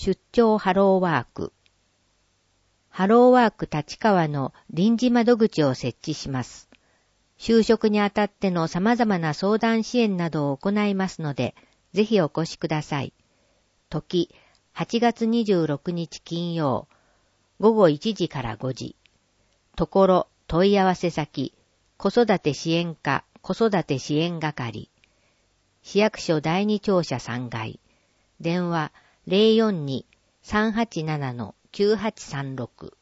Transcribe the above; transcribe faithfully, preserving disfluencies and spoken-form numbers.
出張ハローワーク。ハローワーク立川の臨時窓口を設置します。就職にあたっての様々な相談支援などを行いますので、ぜひお越しください。時、はちがつにじゅうろくにち金曜、ごごいちじからごじ。ところ、問い合わせ先、子育て支援課子育て支援係。市役所だいに庁舎さんがい。電話 ゼロよんに さんはちなな きゅうはちさんろく。